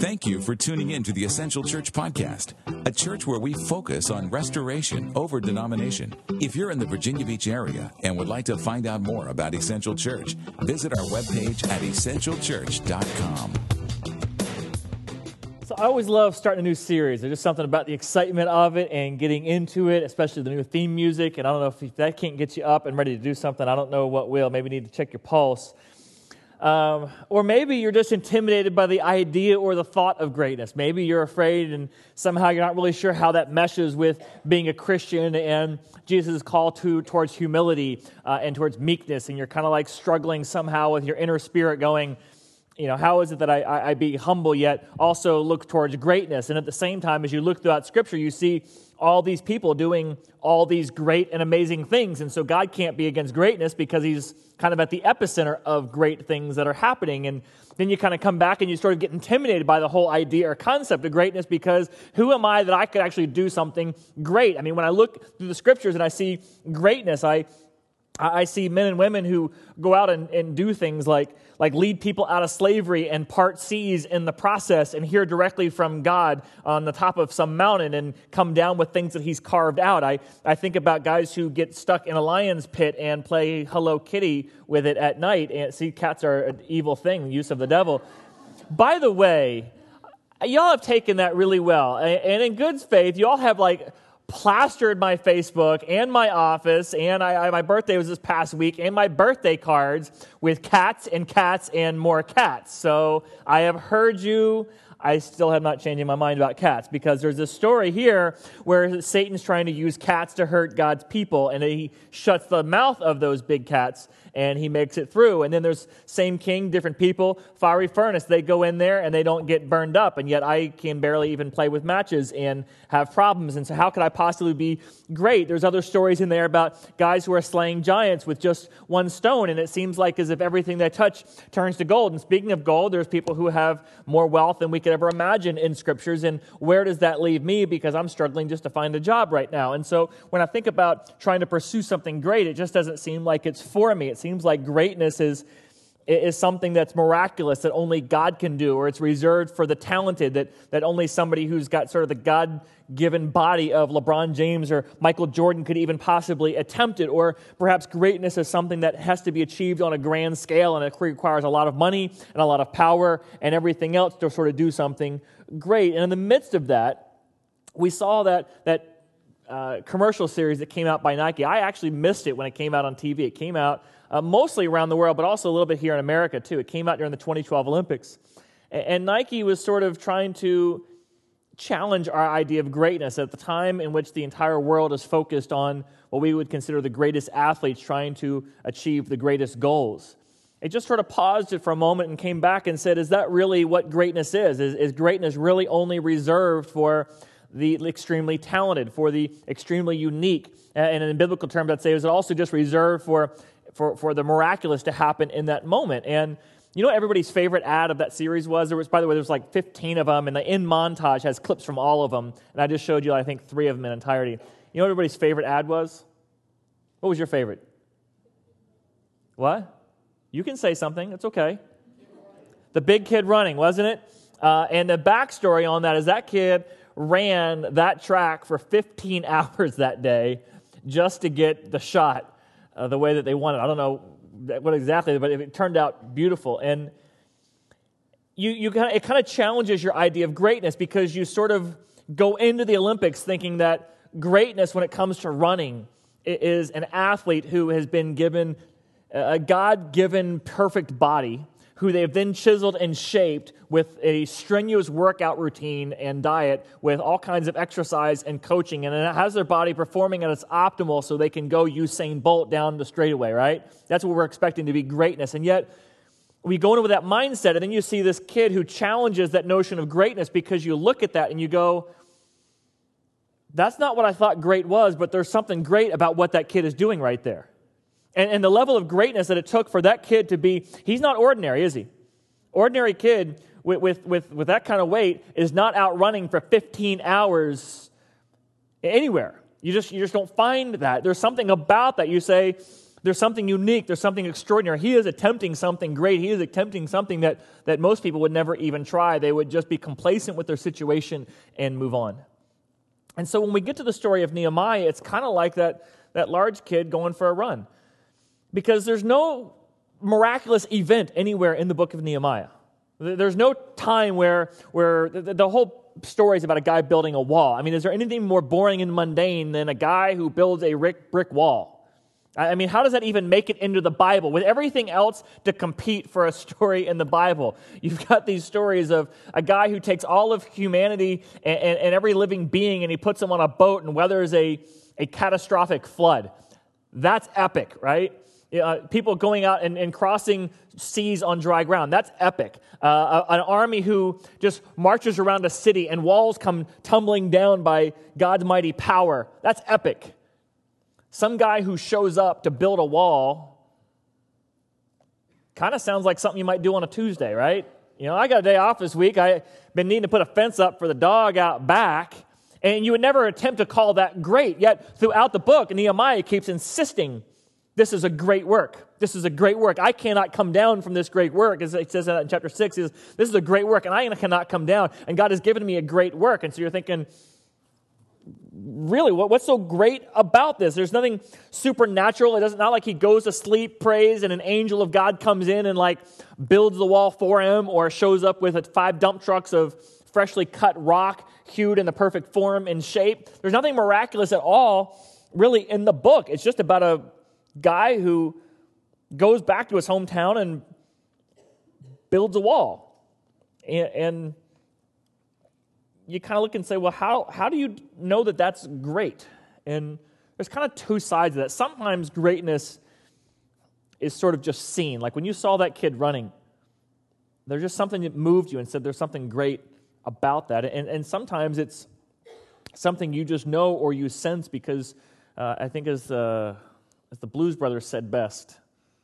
Thank you for tuning in to the Essential Church Podcast, a church where we focus on restoration over denomination. If you're in the Virginia Beach area and would like to find out more about Essential Church, visit our webpage at essentialchurch.com. So I always love starting a new series. There's just something about the excitement of it and getting into it, especially the new theme music. And I don't know if that can't get you up and ready to do something. I don't know what will. Maybe you need to check your pulse. Or maybe you're just intimidated by the idea or the thought of greatness. Maybe you're afraid and somehow you're not really sure how that meshes with being a Christian and Jesus' call towards humility and towards meekness. And you're kind of like struggling somehow with your inner spirit going, you know, how is it that I be humble yet also look towards greatness? And at the same time, as you look throughout Scripture, you see all these people doing all these great and amazing things. And so God can't be against greatness because he's kind of at the epicenter of great things that are happening. And then you kind of come back and you sort of get intimidated by the whole idea or concept of greatness because who am I that I could actually do something great? I mean, when I look through the Scriptures and I see greatness, I see men and women who go out and do things like lead people out of slavery and part seas in the process and hear directly from God on the top of some mountain and come down with things that he's carved out. I think about guys who get stuck in a lion's pit and play Hello Kitty with it at night. And see, cats are an evil thing, the use of the devil. By the way, y'all have taken that really well. And in good faith, y'all have plastered my Facebook and my office, and my birthday was this past week, and my birthday cards with cats and more cats. So I have heard you. I still have not changed my mind about cats because there's this story here where Satan's trying to use cats to hurt God's people, and he shuts the mouth of those big cats, and he makes it through. And then there's same king, different people, fiery furnace. They go in there, and they don't get burned up, and yet I can barely even play with matches and have problems. And so how could I possibly be great? There's other stories in there about guys who are slaying giants with just one stone, and it seems like as if everything they touch turns to gold. And speaking of gold, there's people who have more wealth than we could ever imagine in Scriptures, and where does that leave me? Because I'm struggling just to find a job right now. And so when I think about trying to pursue something great, it just doesn't seem like it's for me. It seems like greatness is something that's miraculous that only God can do, or it's reserved for the talented, that only somebody who's got sort of the God-given body of LeBron James or Michael Jordan could even possibly attempt it, or perhaps greatness is something that has to be achieved on a grand scale, and it requires a lot of money and a lot of power and everything else to sort of do something great. And in the midst of that, we saw that commercial series that came out by Nike. I actually missed it when it came out on TV. It came out mostly around the world, but also a little bit here in America, too. It came out during the 2012 Olympics. And Nike was sort of trying to challenge our idea of greatness at the time in which the entire world is focused on what we would consider the greatest athletes trying to achieve the greatest goals. It just sort of paused it for a moment and came back and said, is that really what greatness is? Is greatness really only reserved for the extremely talented, for the extremely unique? And in biblical terms, I'd say, is it also just reserved for the miraculous to happen in that moment? And you know what everybody's favorite ad of that series was? By the way, there's like 15 of them, and the end montage has clips from all of them. And I just showed you, I think, 3 of them in entirety. You know what everybody's favorite ad was? What was your favorite? What? You can say something. It's okay. The big kid running, wasn't it? And the backstory on that is that kid ran that track for 15 hours that day just to get the shot the way that they wanted. I don't know what exactly, but it turned out beautiful. And it kind of challenges your idea of greatness because you sort of go into the Olympics thinking that greatness when it comes to running is an athlete who has been given a God-given perfect body, who they've then chiseled and shaped with a strenuous workout routine and diet with all kinds of exercise and coaching, and it has their body performing at its optimal so they can go Usain Bolt down the straightaway, right? That's what we're expecting to be greatness. And yet, we go into with that mindset, and then you see this kid who challenges that notion of greatness because you look at that and you go, that's not what I thought great was, but there's something great about what that kid is doing right there. And the level of greatness that it took for that kid to be, he's not ordinary, is he? Ordinary kid with that kind of weight is not out running for 15 hours anywhere. You just don't find that. There's something about that. You say, There's something unique. There's something extraordinary. He is attempting something great. He is attempting something that most people would never even try. They would just be complacent with their situation and move on. And so when we get to the story of Nehemiah, it's kind of like that large kid going for a run. Because there's no miraculous event anywhere in the book of Nehemiah. There's no time where the whole story is about a guy building a wall. I mean, is there anything more boring and mundane than a guy who builds a brick wall? I mean, how does that even make it into the Bible? With everything else to compete for a story in the Bible, you've got these stories of a guy who takes all of humanity and every living being and he puts them on a boat and weathers a catastrophic flood. That's epic, right? People going out and crossing seas on dry ground. That's epic. An army who just marches around a city and walls come tumbling down by God's mighty power. That's epic. Some guy who shows up to build a wall kind of sounds like something you might do on a Tuesday, right? I got a day off this week. I've been needing to put a fence up for the dog out back. And you would never attempt to call that great. Yet throughout the book, Nehemiah keeps insisting, this is a great work. This is a great work. I cannot come down from this great work. As it says in chapter 6, this is a great work, and I cannot come down. And God has given me a great work. And so you're thinking, really, what's so great about this? There's nothing supernatural. It's not like he goes to sleep, prays, and an angel of God comes in and builds the wall for him, or shows up with 5 dump trucks of freshly cut rock, hewed in the perfect form and shape. There's nothing miraculous at all, really, in the book. It's just about a guy who goes back to his hometown and builds a wall. And you kind of look and say, well, how do you know that that's great? And there's kind of 2 sides of that. Sometimes greatness is sort of just seen. Like when you saw that kid running, there's just something that moved you and said there's something great about that. And sometimes it's something you just know or you sense because I think as the Blues Brothers said best,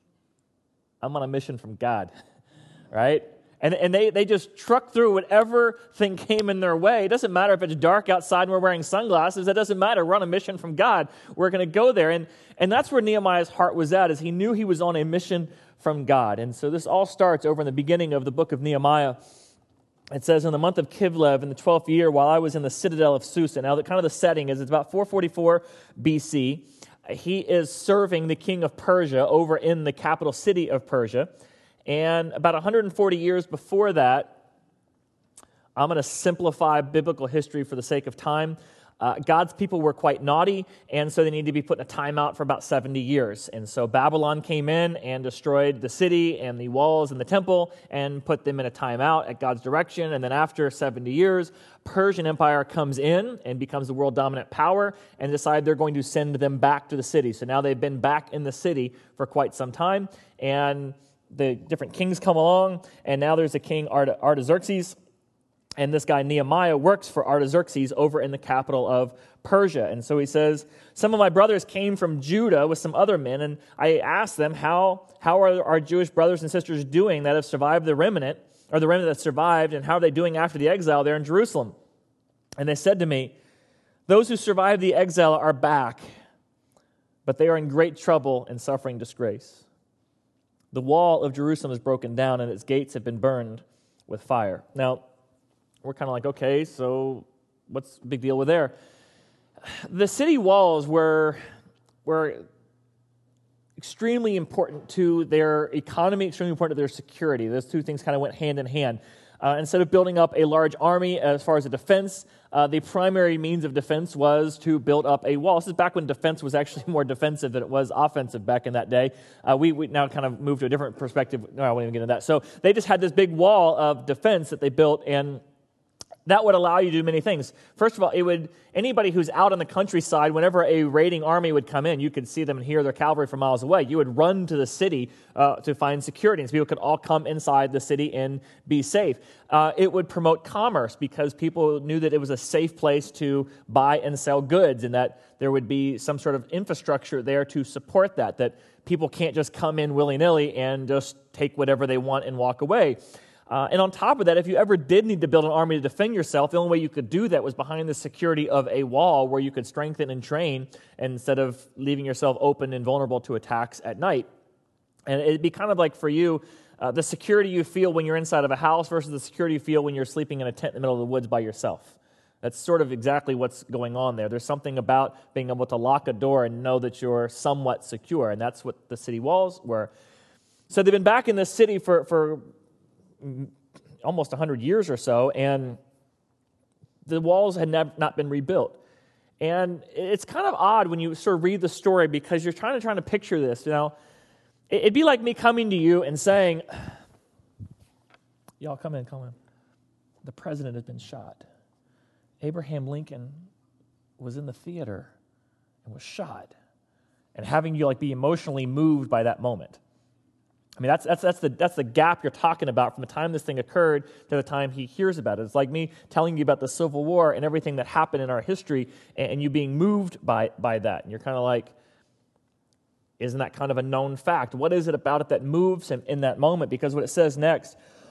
I'm on a mission from God, right? And they just truck through whatever thing came in their way. It doesn't matter if it's dark outside and we're wearing sunglasses. That doesn't matter. We're on a mission from God. We're going to go there. And that's where Nehemiah's heart was at, is he knew he was on a mission from God. And so this all starts over in the beginning of the book of Nehemiah. It says, in the month of Kislev, in the 12th year, while I was in the citadel of Susa. Now, the setting is it's about 444 BC. He is serving the king of Persia over in the capital city of Persia. And about 140 years before that, I'm going to simplify biblical history for the sake of time. God's people were quite naughty, and so they needed to be put in a timeout for about 70 years. And so Babylon came in and destroyed the city and the walls and the temple and put them in a timeout at God's direction. And then after 70 years, Persian Empire comes in and becomes the world dominant power and decide they're going to send them back to the city. So now they've been back in the city for quite some time, and the different kings come along, and now there's a king, Artaxerxes. And this guy, Nehemiah, works for Artaxerxes over in the capital of Persia. And so he says, some of my brothers came from Judah with some other men, and I asked them, how are our Jewish brothers and sisters doing that have survived the remnant, or the remnant that survived, and how are they doing after the exile there in Jerusalem? And they said to me, those who survived the exile are back, but they are in great trouble and suffering disgrace. The wall of Jerusalem is broken down, and its gates have been burned with fire. Now, we're kind of like, okay, so what's the big deal with there? The city walls were extremely important to their economy, extremely important to their security. Those 2 things kind of went hand in hand. Instead of building up a large army as far as a defense, the primary means of defense was to build up a wall. This is back when defense was actually more defensive than it was offensive back in that day. We now kind of moved to a different perspective. No, I won't even get into that. So they just had this big wall of defense that they built, and that would allow you to do many things. First of all, anybody who's out in the countryside, whenever a raiding army would come in, you could see them and hear their cavalry from miles away. You would run to the city to find security, and so people could all come inside the city and be safe. It would promote commerce because people knew that it was a safe place to buy and sell goods, and that there would be some sort of infrastructure there to support that people can't just come in willy-nilly and just take whatever they want and walk away. And on top of that, if you ever did need to build an army to defend yourself, the only way you could do that was behind the security of a wall where you could strengthen and train instead of leaving yourself open and vulnerable to attacks at night. And it'd be kind of like for you, the security you feel when you're inside of a house versus the security you feel when you're sleeping in a tent in the middle of the woods by yourself. That's sort of exactly what's going on there. There's something about being able to lock a door and know that you're somewhat secure, and that's what the city walls were. So they've been back in this city for almost 100 years or so, and the walls had not been rebuilt. And it's kind of odd when you sort of read the story because you're trying to picture this. It'd be like me coming to you and saying, y'all come in. The president has been shot. Abraham Lincoln was in the theater and was shot. And having you be emotionally moved by that moment. I mean, that's the gap you're talking about from the time this thing occurred to the time he hears about it. It's like me telling you about the Civil War and everything that happened in our history and you being moved by that. And you're kind of like, isn't that kind of a known fact? What is it about it that moves him in that moment? Because what it says next,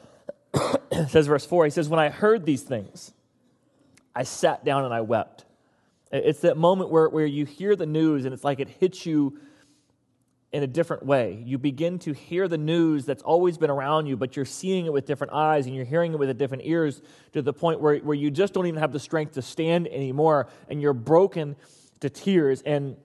it says verse 4, he says, when I heard these things, I sat down and I wept. It's that moment where you hear the news and it's like it hits you in a different way. You begin to hear the news that's always been around you, but you're seeing it with different eyes and you're hearing it with different ears to the point where you just don't even have the strength to stand anymore and you're broken to tears. And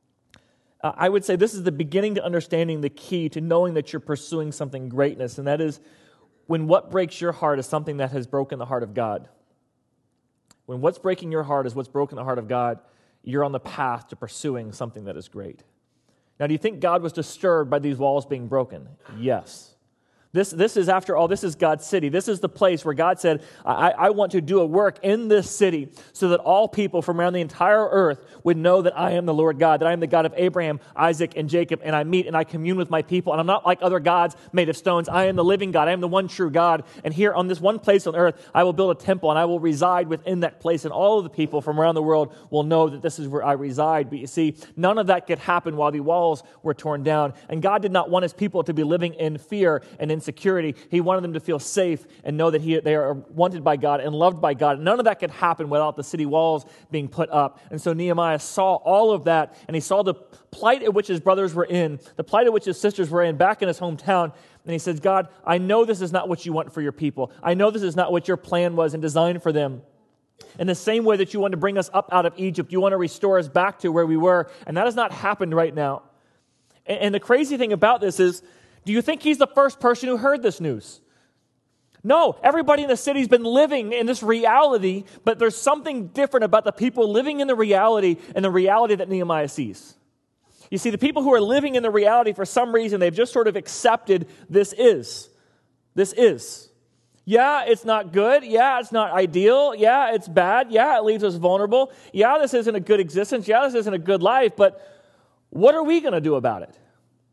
I would say this is the beginning to understanding the key to knowing that you're pursuing something greatness, and that is when what breaks your heart is something that has broken the heart of God. When what's breaking your heart is what's broken the heart of God, you're on the path to pursuing something that is great. Now, do you think God was disturbed by these walls being broken? Yes. This is, after all, this is God's city. This is the place where God said, I want to do a work in this city so that all people from around the entire earth would know that I am the Lord God, that I am the God of Abraham, Isaac, and Jacob, and I meet and I commune with my people, and I'm not like other gods made of stones. I am the living God. I am the one true God, and here on this one place on earth, I will build a temple, and I will reside within that place, and all of the people from around the world will know that this is where I reside. But you see, none of that could happen while the walls were torn down, and God did not want his people to be living in fear and insecurity. He wanted them to feel safe and know that they are wanted by God and loved by God. None of that could happen without the city walls being put up. And so Nehemiah saw all of that, and he saw the plight at which his brothers were in, the plight at which his sisters were in back in his hometown. And he says, God, I know this is not what you want for your people. I know this is not what your plan was and designed for them. In the same way that you want to bring us up out of Egypt, you want to restore us back to where we were, and that has not happened right now. And the crazy thing about this is, do you think he's the first person who heard this news? No, everybody in the city's been living in this reality, but there's something different about the people living in the reality and the reality that Nehemiah sees. You see, the people who are living in the reality, for some reason, they've just sort of accepted this is. This is. Yeah, it's not good. Yeah, it's not ideal. Yeah, it's bad. Yeah, it leaves us vulnerable. Yeah, this isn't a good existence. Yeah, this isn't a good life, but what are we going to do about it?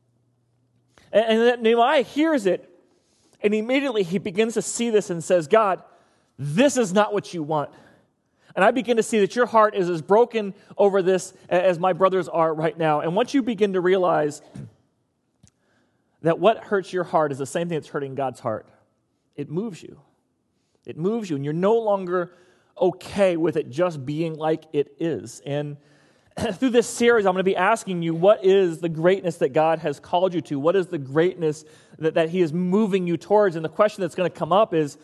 And then Nehemiah hears it, and immediately he begins to see this and says, God, this is not what you want. And I begin to see that your heart is as broken over this as my brothers are right now. And once you begin to realize that what hurts your heart is the same thing that's hurting God's heart, it moves you. It moves you, and you're no longer okay with it just being like it is. And through this series, I'm going to be asking you, what is the greatness that God has called you to? What is the greatness that he is moving you towards? And the question that's going to come up is,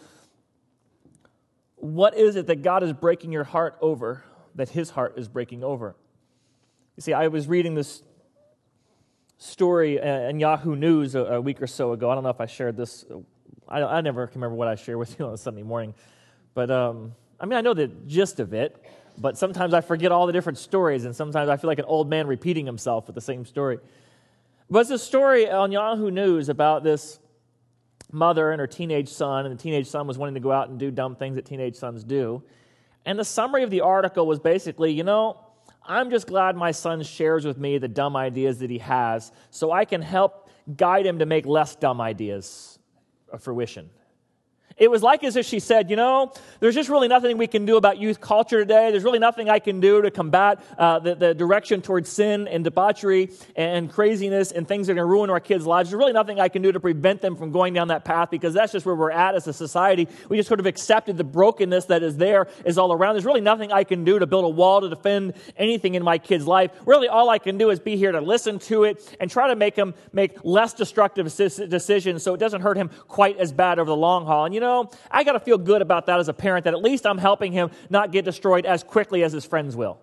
what is it that God is breaking your heart over, that his heart is breaking over? You see, I was reading this story in Yahoo News a week or so ago. I don't know if I shared this. I never can remember what I shared with you on a Sunday morning. But, I know the gist of it. But sometimes I forget all the different stories, and sometimes I feel like an old man repeating himself with the same story. But it's a story on Yahoo News about this mother and her teenage son, and the teenage son was wanting to go out and do dumb things that teenage sons do. And the summary of the article was basically, I'm just glad my son shares with me the dumb ideas that he has so I can help guide him to make less dumb ideas a fruition. It was like as if she said, there's just really nothing we can do about youth culture today. There's really nothing I can do to combat the direction towards sin and debauchery and craziness and things that are going to ruin our kids' lives. There's really nothing I can do to prevent them from going down that path, because that's just where we're at as a society. We just sort of accepted the brokenness that is all around. There's really nothing I can do to build a wall to defend anything in my kid's life. Really, all I can do is be here to listen to it and try to make him make less destructive decisions so it doesn't hurt him quite as bad over the long haul. And I got to feel good about that as a parent, that at least I'm helping him not get destroyed as quickly as his friends will.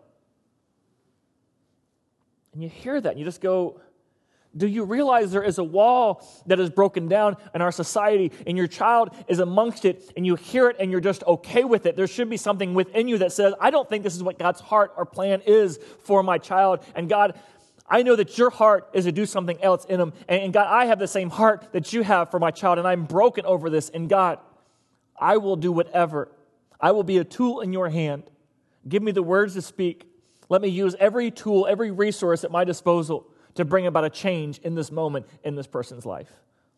And you hear that and you just go, do you realize there is a wall that is broken down in our society, and your child is amongst it, and you hear it and you're just okay with it? There should be something within you that says, I don't think this is what God's heart or plan is for my child. And God, I know that your heart is to do something else in him. And God, I have the same heart that you have for my child, and I'm broken over this. And God, I will do whatever. I will be a tool in your hand. Give me the words to speak. Let me use every tool, every resource at my disposal to bring about a change in this moment in this person's life.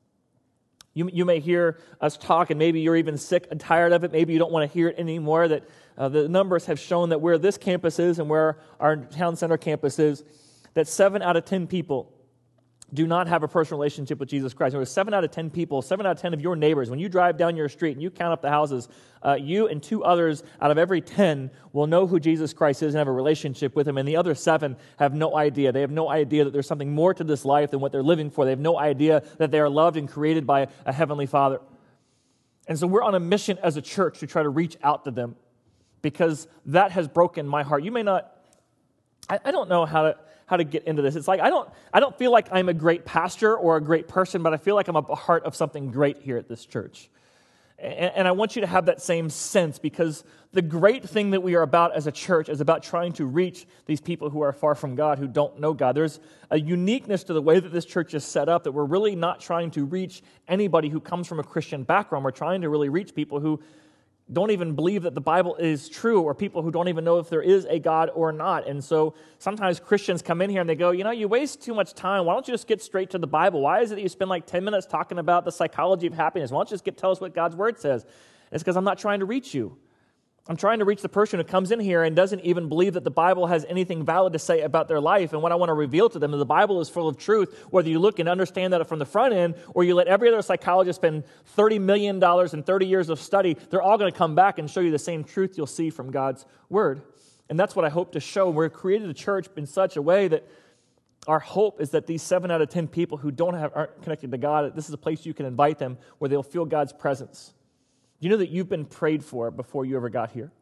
You may hear us talk, and maybe you're even sick and tired of it. Maybe you don't want to hear it anymore, that the numbers have shown that where this campus is and where our town center campus is, that 7 out of 10 people do not have a personal relationship with Jesus Christ. There 7 out of 10 people, 7 out of 10 of your neighbors, when you drive down your street and you count up the houses, you and 2 others out of every 10 will know who Jesus Christ is and have a relationship with him, and the other 7 have no idea. They have no idea that there's something more to this life than what they're living for. They have no idea that they are loved and created by a heavenly Father. And so we're on a mission as a church to try to reach out to them, because that has broken my heart. You may not, I don't know how to get into this. It's like I don't feel like I'm a great pastor or a great person, but I feel like I'm a part of something great here at this church. And I want you to have that same sense, because the great thing that we are about as a church is about trying to reach these people who are far from God, who don't know God. There's a uniqueness to the way that this church is set up, that we're really not trying to reach anybody who comes from a Christian background. We're trying to really reach people who don't even believe that the Bible is true, or people who don't even know if there is a God or not. And so sometimes Christians come in here and they go, you waste too much time. Why don't you just get straight to the Bible? Why is it that you spend like 10 minutes talking about the psychology of happiness? Why don't you just tell us what God's Word says? It's because I'm not trying to reach you. I'm trying to reach the person who comes in here and doesn't even believe that the Bible has anything valid to say about their life. And what I want to reveal to them is the Bible is full of truth, whether you look and understand that from the front end, or you let every other psychologist spend $30 million and 30 years of study. They're all going to come back and show you the same truth you'll see from God's Word. And that's what I hope to show. We're created a church in such a way that our hope is that these 7 out of 10 people who aren't connected to God, this is a place you can invite them where they'll feel God's presence. You know that you've been prayed for before you ever got here?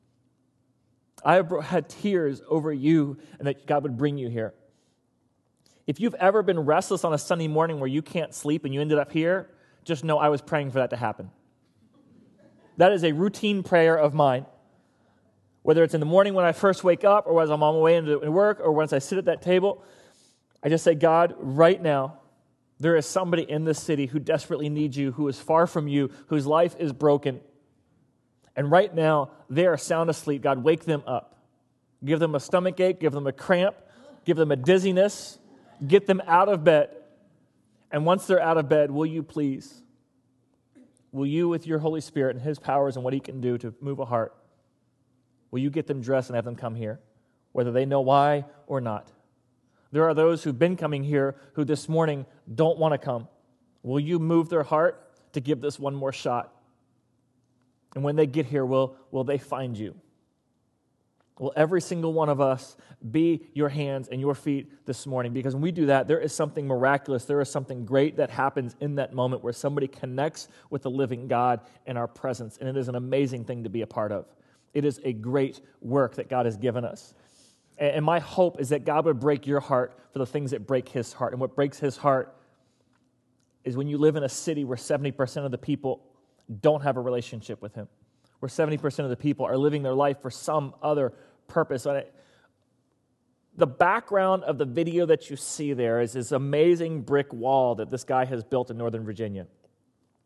I have had tears over you and that God would bring you here. If you've ever been restless on a Sunday morning where you can't sleep and you ended up here, just know I was praying for that to happen. That is a routine prayer of mine. Whether it's in the morning when I first wake up, or as I'm on my way into work, or once I sit at that table, I just say, God, right now, there is somebody in this city who desperately needs you, who is far from you, whose life is broken. And right now, they are sound asleep. God, wake them up. Give them a stomachache, give them a cramp, give them a dizziness, get them out of bed. And once they're out of bed, will you, with your Holy Spirit and His powers and what He can do to move a heart, will you get them dressed and have them come here, whether they know why or not? There are those who've been coming here who this morning don't want to come. Will you move their heart to give this one more shot? And when they get here, will they find you? Will every single one of us be your hands and your feet this morning? Because when we do that, there is something miraculous. There is something great that happens in that moment where somebody connects with the living God in our presence. And it is an amazing thing to be a part of. It is a great work that God has given us. And my hope is that God would break your heart for the things that break His heart. And what breaks His heart is when you live in a city where 70% of the people don't have a relationship with Him, where 70% of the people are living their life for some other purpose. The background of the video that you see there is this amazing brick wall that this guy has built in Northern Virginia.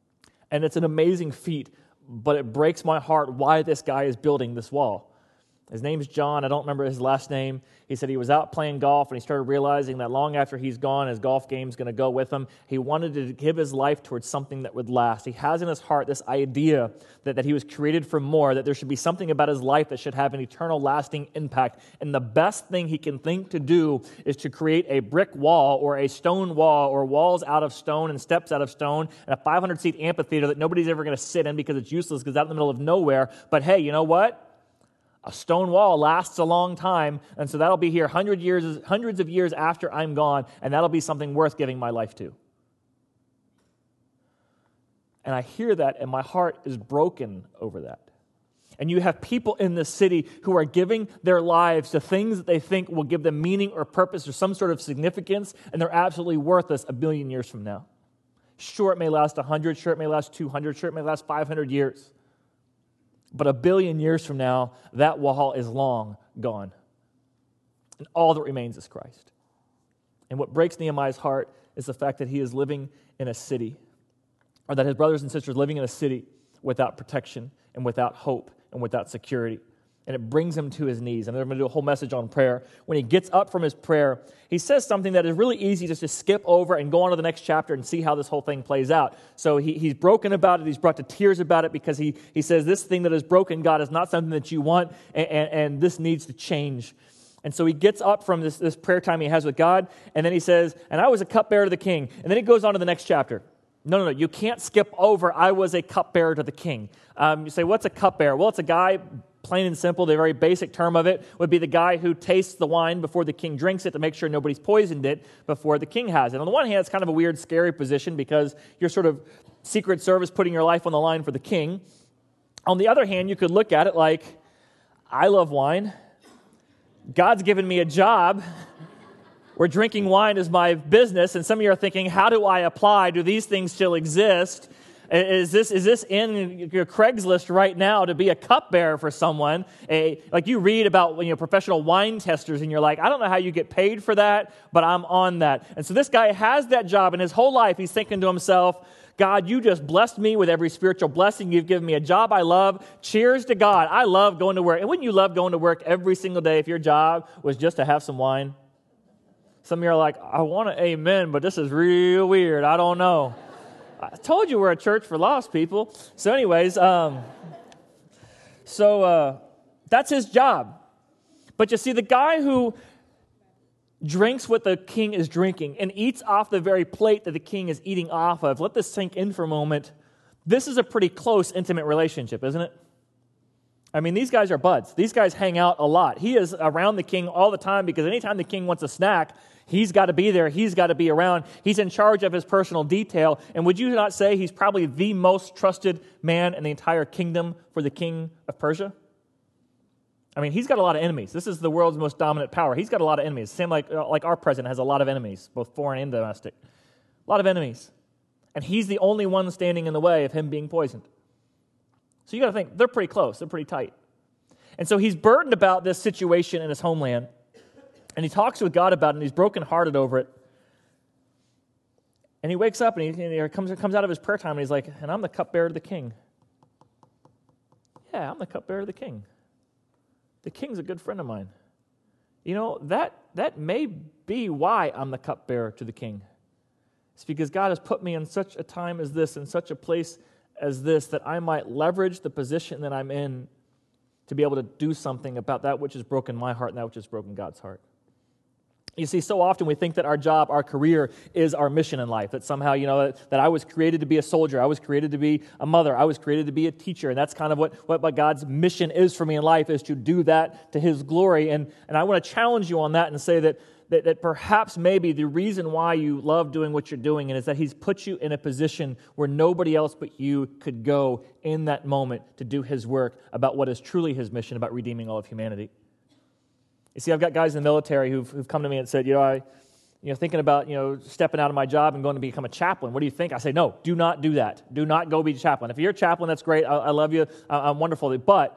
And it's an amazing feat, but it breaks my heart why this guy is building this wall. His name's John. I don't remember his last name. He said he was out playing golf, and he started realizing that long after he's gone, his golf game's going to go with him. He wanted to give his life towards something that would last. He has in his heart this idea that he was created for more, that there should be something about his life that should have an eternal, lasting impact. And the best thing he can think to do is to create a brick wall or a stone wall or walls out of stone and steps out of stone and a 500-seat amphitheater that nobody's ever going to sit in because it's useless because it's out in the middle of nowhere. But hey, you know what? A stone wall lasts a long time, and so that'll be here hundreds of years after I'm gone, and that'll be something worth giving my life to. And I hear that, and my heart is broken over that. And you have people in this city who are giving their lives to things that they think will give them meaning or purpose or some sort of significance, and they're absolutely worthless a billion years from now. Sure, it may last 100, sure, it may last 200, sure, it may last 500 years. But a billion years from now, that wall is long gone. And all that remains is Christ. And what breaks Nehemiah's heart is the fact that he is living in a city, or that his brothers and sisters are living in a city without protection and without hope and without security. And it brings him to his knees. And I'm going to do a whole message on prayer. When he gets up from his prayer, he says something that is really easy just to skip over and go on to the next chapter and see how this whole thing plays out. So he's broken about it. He's brought to tears about it because he says, this thing that is broken, God, is not something that you want, and this needs to change. And so he gets up from this prayer time he has with God, and then he says, and I was a cupbearer to the king. And then he goes on to the next chapter. No, you can't skip over, I was a cupbearer to the king. You say, what's a cupbearer? Well, it's a guy, plain and simple, the very basic term of it would be the guy who tastes the wine before the king drinks it to make sure nobody's poisoned it before the king has it. On the one hand, it's kind of a weird, scary position because you're sort of Secret Service putting your life on the line for the king. On the other hand, you could look at it like, I love wine. God's given me a job where drinking wine is my business, and some of you are thinking, how do I apply? Do these things still exist? Is this in your Craigslist right now to be a cupbearer for someone? Like you read about professional wine testers, and you're like, I don't know how you get paid for that, but I'm on that. And so this guy has that job, and his whole life he's thinking to himself, God, you just blessed me with every spiritual blessing. You've given me a job I love. Cheers to God. I love going to work. And wouldn't you love going to work every single day if your job was just to have some wine? Some of you are like, I want to amen, but this is real weird. I don't know. I told you we're a church for lost people. So anyways, that's his job. But you see, the guy who drinks what the king is drinking and eats off the very plate that the king is eating off of, let this sink in for a moment. This is a pretty close, intimate relationship, isn't it? I mean, these guys are buds. These guys hang out a lot. He is around the king all the time because anytime the king wants a snack, he's got to be there. He's got to be around. He's in charge of his personal detail. And would you not say he's probably the most trusted man in the entire kingdom for the king of Persia? I mean, he's got a lot of enemies. This is the world's most dominant power. He's got a lot of enemies. Same like our president has a lot of enemies, both foreign and domestic. A lot of enemies. And he's the only one standing in the way of him being poisoned. So you got to think, they're pretty close. They're pretty tight. And so he's burdened about this situation in his homeland. And he talks with God about it, and he's brokenhearted over it. And he wakes up, and he comes out of his prayer time, and he's like, and I'm the cupbearer to the king. Yeah, I'm the cupbearer to the king. The king's a good friend of mine. You know, that may be why I'm the cupbearer to the king. It's because God has put me in such a time as this, in such a place as this, that I might leverage the position that I'm in to be able to do something about that which has broken my heart and that which has broken God's heart. You see, so often we think that our job, our career, is our mission in life. That somehow, that I was created to be a soldier. I was created to be a mother. I was created to be a teacher. And that's kind of what God's mission is for me in life, is to do that to His glory. And I want to challenge you on that and say that perhaps maybe the reason why you love doing what you're doing is that He's put you in a position where nobody else but you could go in that moment to do His work about what is truly His mission, about redeeming all of humanity. You see, I've got guys in the military who've come to me and said, thinking about, stepping out of my job and going to become a chaplain. What do you think? I say, no, do not do that. Do not go be a chaplain. If you're a chaplain, that's great. I love you. I'm wonderful. But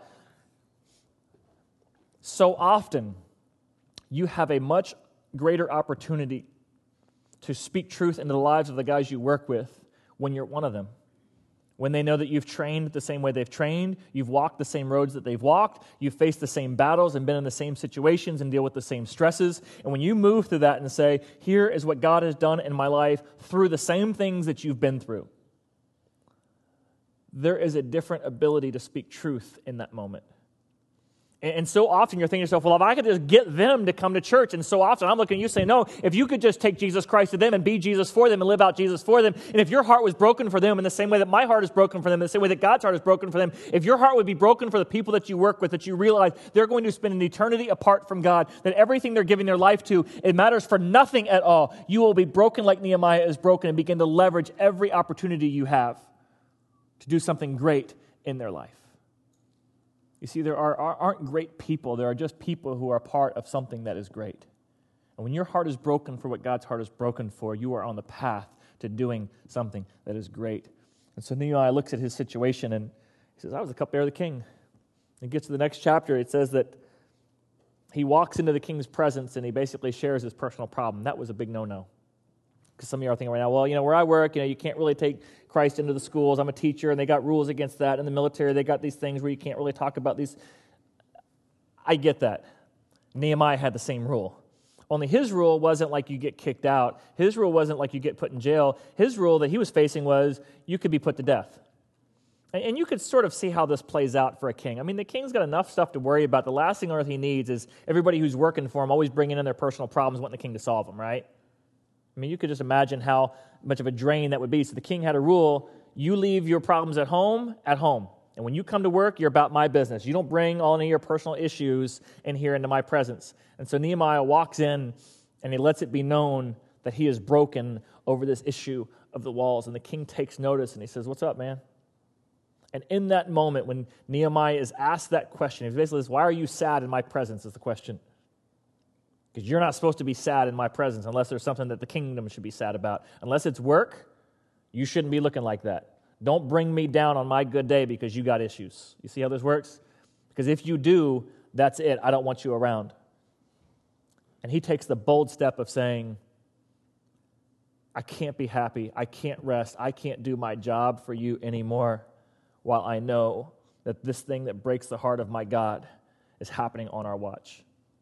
so often, you have a much greater opportunity to speak truth into the lives of the guys you work with when you're one of them. When they know that you've trained the same way they've trained, you've walked the same roads that they've walked, you've faced the same battles and been in the same situations and deal with the same stresses. And when you move through that and say, here is what God has done in my life through the same things that you've been through, there is a different ability to speak truth in that moment. And so often you're thinking to yourself, well, if I could just get them to come to church, and so often I'm looking at you saying, no, if you could just take Jesus Christ to them and be Jesus for them and live out Jesus for them, and if your heart was broken for them in the same way that my heart is broken for them, in the same way that God's heart is broken for them, if your heart would be broken for the people that you work with, that you realize they're going to spend an eternity apart from God, that everything they're giving their life to, it matters for nothing at all, you will be broken like Nehemiah is broken and begin to leverage every opportunity you have to do something great in their life. You see, there aren't great people. There are just people who are part of something that is great. And when your heart is broken for what God's heart is broken for, you are on the path to doing something that is great. And so Nehemiah looks at his situation and he says, I was the cupbearer of the king. He gets to the next chapter. It says that he walks into the king's presence and he basically shares his personal problem. That was a big no-no. Because some of you are thinking right now, well, where I work, you can't really take Christ into the schools. I'm a teacher, and they got rules against that. In the military, they got these things where you can't really talk about these. I get that. Nehemiah had the same rule. Only his rule wasn't like you get kicked out. His rule wasn't like you get put in jail. His rule that he was facing was you could be put to death. And you could sort of see how this plays out for a king. I mean, the king's got enough stuff to worry about. The last thing on earth he needs is everybody who's working for him always bringing in their personal problems, wanting the king to solve them, right? I mean, you could just imagine how much of a drain that would be. So the king had a rule, you leave your problems at home. And when you come to work, you're about my business. You don't bring all of your personal issues in here into my presence. And so Nehemiah walks in and he lets it be known that he is broken over this issue of the walls. And the king takes notice and he says, what's up, man? And in that moment when Nehemiah is asked that question, he basically says, why are you sad in my presence is the question. Because you're not supposed to be sad in my presence unless there's something that the kingdom should be sad about. Unless it's work, you shouldn't be looking like that. Don't bring me down on my good day because you got issues. You see how this works? Because if you do, that's it. I don't want you around. And he takes the bold step of saying, I can't be happy. I can't rest. I can't do my job for you anymore while I know that this thing that breaks the heart of my God is happening on our watch.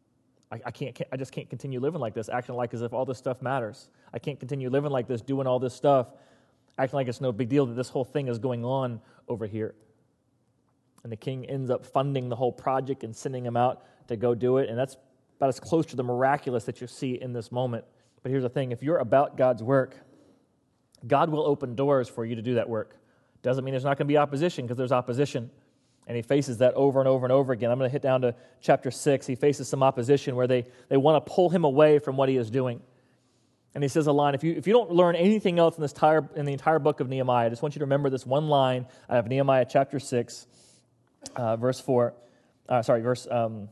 I just can't continue living like this, acting like as if all this stuff matters. I can't continue living like this, doing all this stuff, acting like it's no big deal that this whole thing is going on over here. And the king ends up funding the whole project and sending him out to go do it. And that's about as close to the miraculous that you see in this moment. But here's the thing. If you're about God's work, God will open doors for you to do that work. Doesn't mean there's not going to be opposition, because there's opposition. And he faces that over and over and over again. I'm going to hit down to chapter 6. He faces some opposition where they want to pull him away from what he is doing. And he says a line, if you don't learn anything else in the entire book of Nehemiah, I just want you to remember this one line out of Nehemiah chapter 6, verse 4. Verse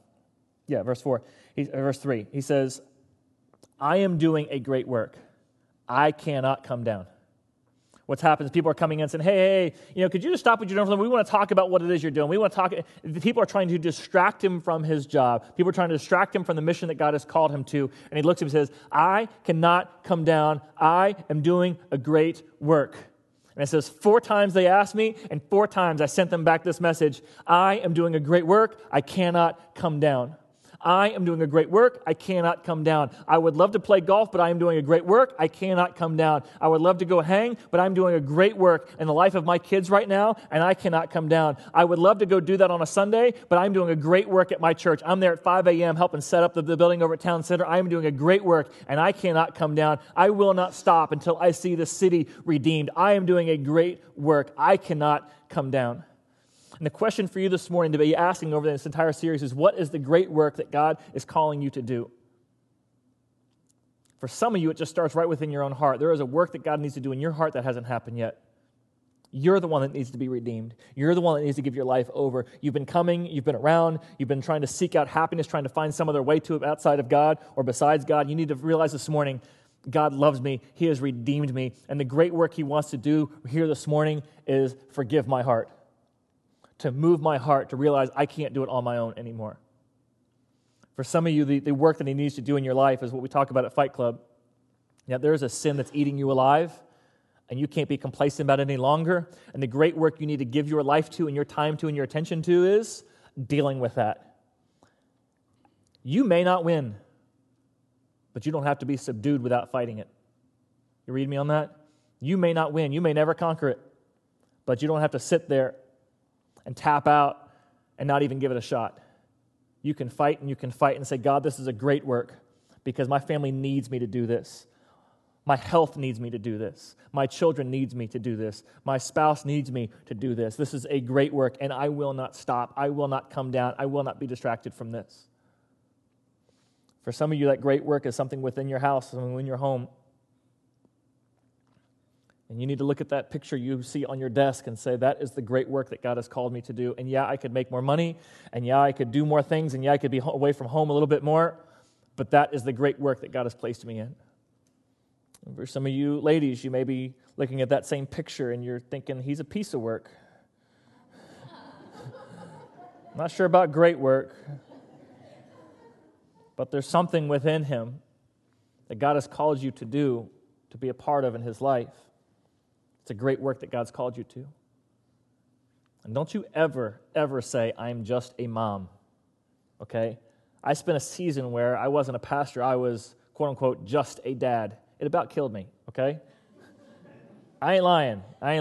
4. Verse 3. He says, I am doing a great work. I cannot come down. What's happened is people are coming in and saying, hey, could you just stop what you're doing for them? We want to talk about what it is you're doing. We want to talk. People are trying to distract him from his job. People are trying to distract him from the mission that God has called him to. And he looks at him and says, I cannot come down. I am doing a great work. And it says 4 times they asked me, and 4 times I sent them back this message. I am doing a great work. I cannot come down. I am doing a great work. I cannot come down. I would love to play golf, but I am doing a great work. I cannot come down. I would love to go hang, but I'm doing a great work in the life of my kids right now, and I cannot come down. I would love to go do that on a Sunday, but I'm doing a great work at my church. I'm there at 5 a.m. helping set up the building over at Town Center. I am doing a great work, and I cannot come down. I will not stop until I see the city redeemed. I am doing a great work. I cannot come down. And the question for you this morning to be asking over this entire series is, what is the great work that God is calling you to do? For some of you, it just starts right within your own heart. There is a work that God needs to do in your heart that hasn't happened yet. You're the one that needs to be redeemed. You're the one that needs to give your life over. You've been coming, you've been around, you've been trying to seek out happiness, trying to find some other way to it outside of God or besides God. You need to realize this morning, God loves me. He has redeemed me. And the great work He wants to do here this morning is forgive my heart. To move my heart to realize I can't do it on my own anymore. For some of you, the work that He needs to do in your life is what we talk about at Fight Club. There is a sin that's eating you alive, and you can't be complacent about it any longer, and the great work you need to give your life to and your time to and your attention to is dealing with that. You may not win, but you don't have to be subdued without fighting it. You read me on that? You may not win. You may never conquer it, but you don't have to sit there and tap out and not even give it a shot. You can fight and say, God, this is a great work because my family needs me to do this. My health needs me to do this. My children needs me to do this. My spouse needs me to do this. This is a great work, and I will not stop. I will not come down. I will not be distracted from this. For some of you, that great work is something within your house, something in your home. And you need to look at that picture you see on your desk and say, that is the great work that God has called me to do. And yeah, I could make more money, and yeah, I could do more things, and yeah, I could be away from home a little bit more, but that is the great work that God has placed me in. And for some of you ladies, you may be looking at that same picture and you're thinking, he's a piece of work. I'm not sure about great work, but there's something within him that God has called you to do, to be a part of in his life. It's a great work that God's called you to. And don't you ever, ever say, I'm just a mom, okay? I spent a season where I wasn't a pastor. I was, quote unquote, just a dad. It about killed me, okay? I ain't lying.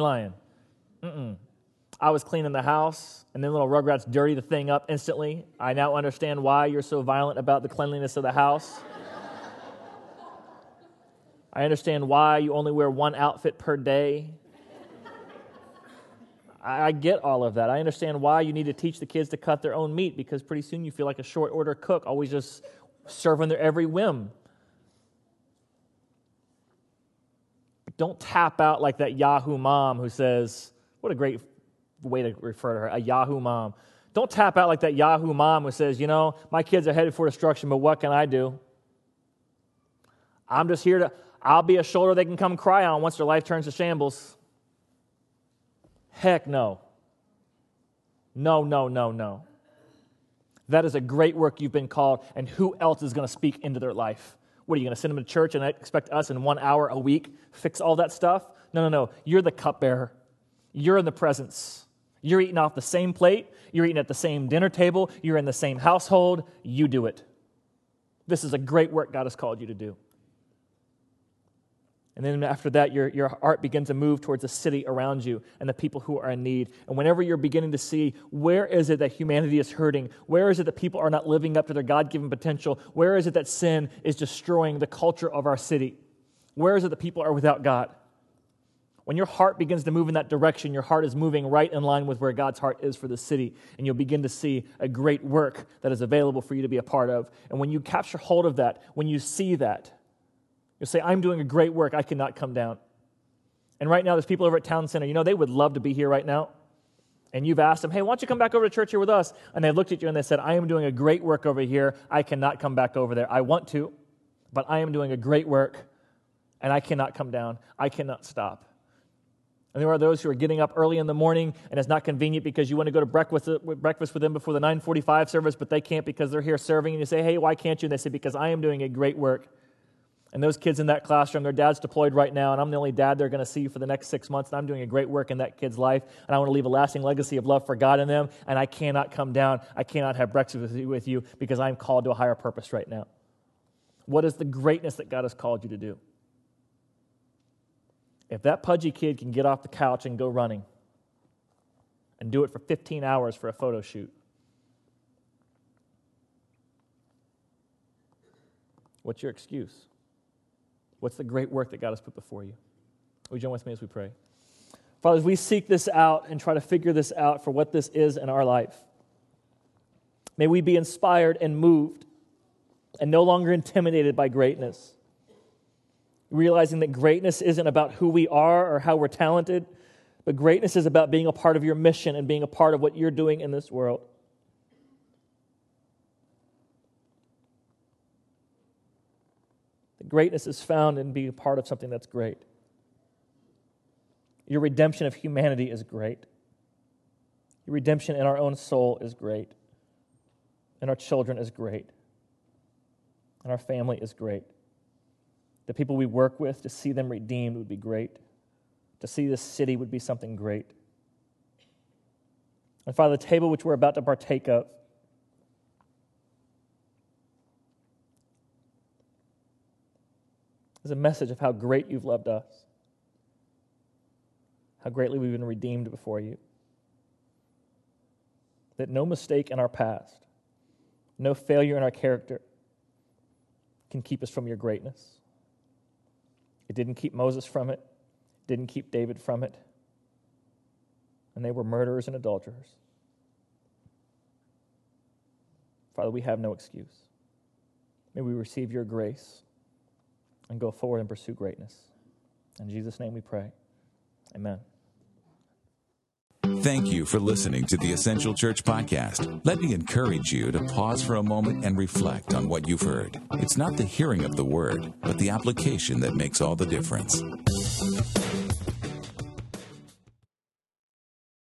I was cleaning the house, and then little Rugrats dirty the thing up instantly. I now understand why you're so violent about the cleanliness of the house. I understand why you only wear one outfit per day. I get all of that. I understand why you need to teach the kids to cut their own meat, because pretty soon you feel like a short order cook, always just serving their every whim. But don't tap out like that Yahoo mom who says, what a great way to refer to her, a Yahoo mom. Don't tap out like that Yahoo mom who says, you know, my kids are headed for destruction, but what can I do? I'm just here to... I'll be a shoulder they can come cry on once their life turns to shambles. Heck no. No. That is a great work you've been called, and who else is going to speak into their life? What, are you going to send them to church and expect us in 1 hour a week fix all that stuff? No. You're the cupbearer. You're in the presence. You're eating off the same plate. You're eating at the same dinner table. You're in the same household. You do it. This is a great work God has called you to do. And then after that, your heart begins to move towards the city around you and the people who are in need. And whenever you're beginning to see, where is it that humanity is hurting? Where is it that people are not living up to their God-given potential? Where is it that sin is destroying the culture of our city? Where is it that people are without God? When your heart begins to move in that direction, your heart is moving right in line with where God's heart is for the city. And you'll begin to see a great work that is available for you to be a part of. And when you capture hold of that, when you see that, you'll say, I'm doing a great work. I cannot come down. And right now, there's people over at Town Center. You know, they would love to be here right now. And you've asked them, hey, why don't you come back over to church here with us? And they looked at you and they said, I am doing a great work over here. I cannot come back over there. I want to, but I am doing a great work, and I cannot come down. I cannot stop. And there are those who are getting up early in the morning, and it's not convenient because you want to go to breakfast with them before the 9:45 service, but they can't because they're here serving. And you say, hey, why can't you? And they say, because I am doing a great work. And those kids in that classroom, their dad's deployed right now, and I'm the only dad they're going to see for the next 6 months, and I'm doing a great work in that kid's life, and I want to leave a lasting legacy of love for God in them, and I cannot come down. I cannot have breakfast with you because I'm called to a higher purpose right now. What is the greatness that God has called you to do? If that pudgy kid can get off the couch and go running and do it for 15 hours for a photo shoot, what's your excuse? What's the great work that God has put before you? Will you join with me as we pray? Father, as we seek this out and try to figure this out for what this is in our life, may we be inspired and moved and no longer intimidated by greatness, realizing that greatness isn't about who we are or how we're talented, but greatness is about being a part of your mission and being a part of what you're doing in this world. Greatness is found in being a part of something that's great. Your redemption of humanity is great. Your redemption in our own soul is great. And our children is great. And our family is great. The people we work with, to see them redeemed would be great. to see this city would be something great. And Father, the table which we're about to partake of is a message of how great you've loved us, how greatly we've been redeemed before you, that no mistake in our past, no failure in our character can keep us from your greatness. It didn't keep Moses from it, didn't keep David from it, and they were murderers and adulterers. Father, we have no excuse. May we receive your grace and go forward and pursue greatness. In Jesus' name we pray. Amen. Thank you for listening to the Essential Church Podcast. Let me encourage you to pause for a moment and reflect on what you've heard. It's not the hearing of the word, but the application that makes all the difference.